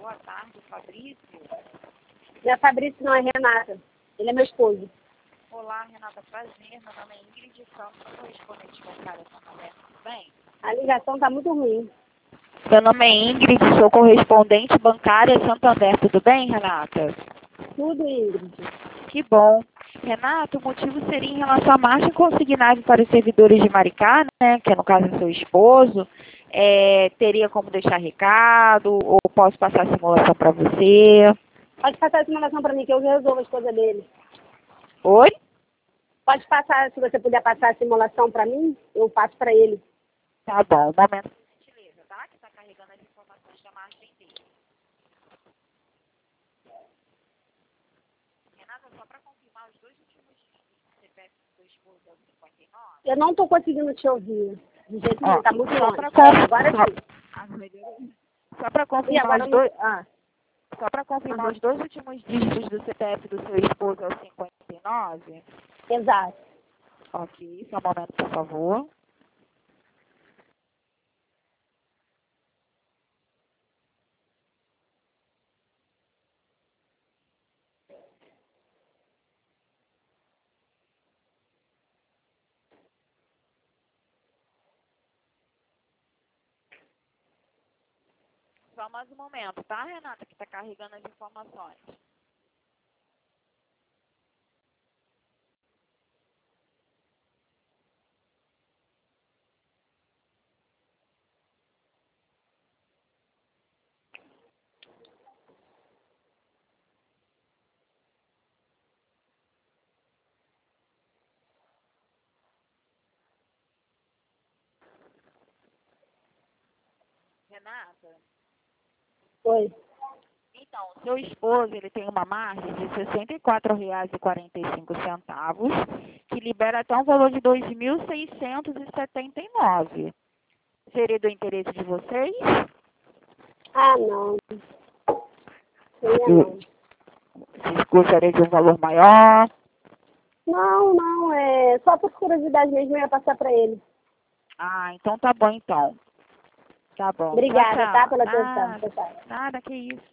Boa tarde, Fabrício. Não é Fabrício, não, é Renata. Ele é meu esposo. Olá, Renata, prazer. Meu nome é Ingrid Santos, sou correspondente bancária Santander, tudo bem? A ligação está muito ruim. Meu nome é Ingrid, sou correspondente bancária Santander, tudo bem, Renata? Tudo, Ingrid. Que bom. Renata, o motivo seria em relação à margem consignável para os servidores de Maricá, né, que é no caso seu esposo. Teria como deixar recado ou posso passar a simulação para você? Pode passar a simulação para mim, que eu resolvo as coisas dele. Oi? Pode passar, se você puder passar a simulação para mim, eu passo para ele. Tá bom, um momento, por gentileza, tá? Que está carregando as informações da margem dele. Renata, só para confirmar os dois últimos dígitos do CPF do seu esposo é o 59? Eu não estou conseguindo te ouvir. De jeito nenhum, está muito Só longe. para Agora sim. só para E confirmar agora os não... dois, Ah, só para confirmar os dois últimos dígitos do CPF do seu esposo é o 59? exato. Ok, só um momento, por favor. Só mais um momento, tá, Renata, que está carregando as informações. Renata? Oi. Então, o seu esposo, ele tem uma margem de R$ 64,45, que libera até um valor de R$ 2.679. Seria do interesse de vocês? Ah, não. Seria não. Vocês gostariam de um valor maior? Não, não, é só por curiosidade mesmo, eu ia passar para ele. Ah, então tá bom, então. Tá bom. Obrigada, Tchau, tá, tchau. pela atenção. Nada, Tchau, tchau. nada, que isso.